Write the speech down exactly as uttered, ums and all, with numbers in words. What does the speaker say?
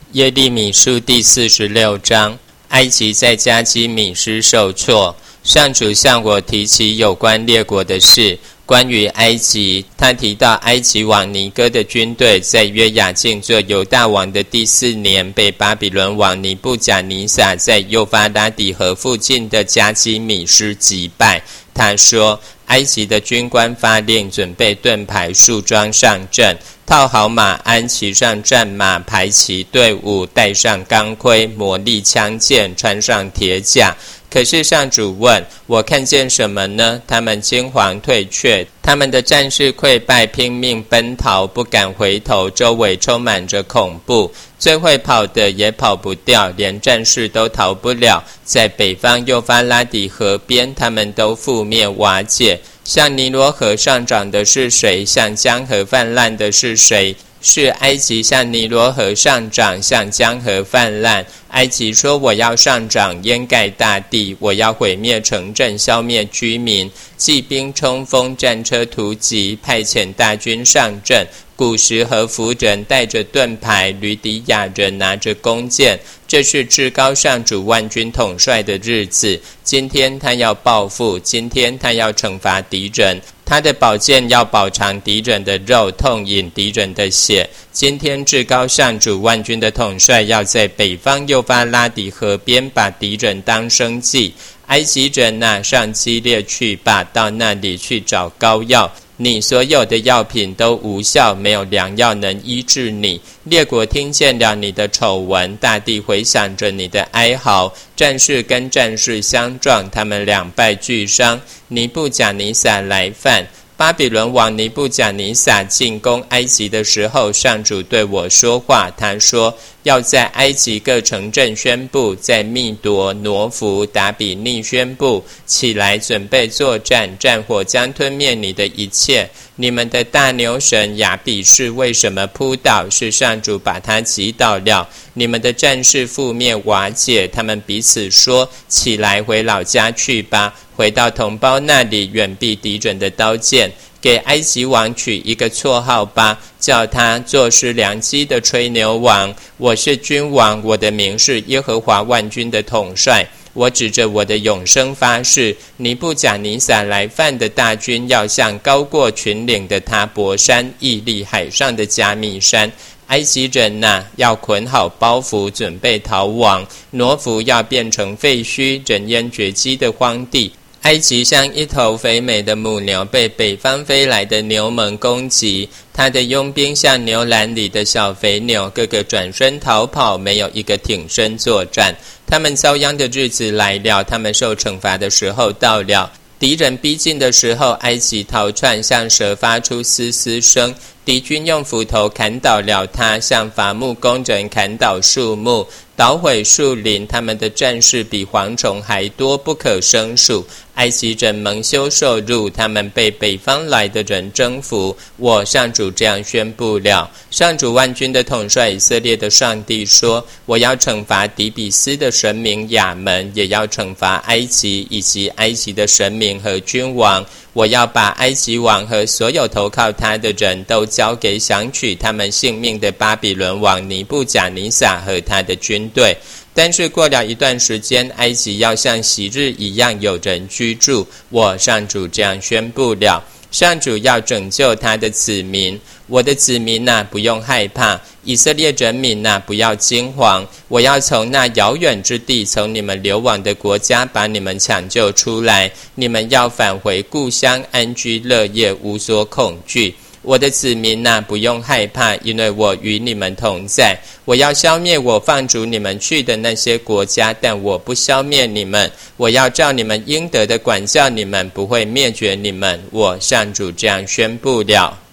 耶利米书第四十六章，埃及在加基米斯受挫。上主向我提起有关列国的事，关于埃及，他提到埃及王尼哥的军队在约雅敬做犹大王的第四年，被巴比伦王尼布甲尼撒在幼发拉底河附近的加基米斯击败。他说，埃及的军官发令，准备盾牌束装上阵，套好马鞍，骑上战马，排齐队伍，戴上钢盔，磨砺枪剑，穿上铁甲。可是上主问我，看见什么呢？他们惊惶退却，他们的战士溃败，拼命奔逃，不敢回头，周围充满着恐怖，最会跑的也跑不掉，连战士都逃不了。在北方幼发拉底河边，他们都覆灭瓦解。向尼罗河上涨的是谁？向江河泛滥的是谁？是埃及向尼罗河上涨，向江河泛滥。埃及说，我要上涨，淹盖大地，我要毁灭城镇，消灭居民，骑兵冲锋，战车突击，派遣大军上阵。古时和服人带着盾牌，吕底亚人拿着弓箭。这是至高上主万军统帅的日子。今天他要报复，今天他要惩罚敌人，他的宝剑要饱尝敌人的肉，痛饮敌人的血。今天至高上主万军的统帅要在北方幼发拉底河边把敌人当生祭。埃及人啊，上基列去吧，到那里去找膏药。你所有的药品都无效，没有良药能医治你。列国听见了你的丑闻，大地回想着你的哀嚎。战士跟战士相撞，他们两败俱伤。尼布甲尼撒来犯。巴比伦王尼布甲尼撒进攻埃及的时候，上主对我说话，他说，要在埃及各城镇宣布，在密夺、挪弗、达比尼宣布，起来准备作战，战火将吞灭你的一切。你们的大牛神亚比士为什么扑倒？是上主把他击倒了。你们的战士覆灭瓦解，他们彼此说，起来回老家去吧，回到同胞那里，远避敌人的刀剑。给埃及王取一个绰号吧，叫他坐失良机的吹牛王。我是君王，我的名是耶和华万军的统帅。我指着我的永生发誓，尼布甲尼撒来犯的大军要向高过群岭的塔伯山，屹立海上的加密山。埃及人啊，要捆好包袱，准备逃亡。挪弗要变成废墟，人烟绝迹的荒地。埃及像一头肥美的母牛，被北方飞来的牛虻攻击。他的佣兵像牛栏里的小肥牛，个个转身逃跑，没有一个挺身作战。他们遭殃的日子来了，他们受惩罚的时候到了。敌人逼近的时候，埃及逃窜，像蛇发出嘶嘶声。敌军用斧头砍倒了他，像伐木工人砍倒树木，捣毁树林。他们的战士比蝗虫还多，不可胜数。埃及人蒙羞受辱，他们被北方来的人征服。我上主这样宣布了。上主万军的统帅以色列的上帝说，我要惩罚底比斯的神明亚门，也要惩罚埃及以及埃及的神明和君王。我要把埃及王和所有投靠他的人都交给想取他们性命的巴比伦王尼布甲尼撒和他的军队。但是过了一段时间，埃及要像昔日一样有人居住。我上主这样宣布了。上主要拯救他的子民。我的子民啊，不用害怕。以色列人民啊，不要惊惶。我要从那遥远之地，从你们流亡的国家把你们抢救出来。你们要返回故乡，安居乐业，无所恐惧。我的子民啊，不用害怕，因为我与你们同在。我要消灭我放逐你们去的那些国家，但我不消灭你们。我要照你们应得的管教你们，不会灭绝你们。我上主这样宣布了。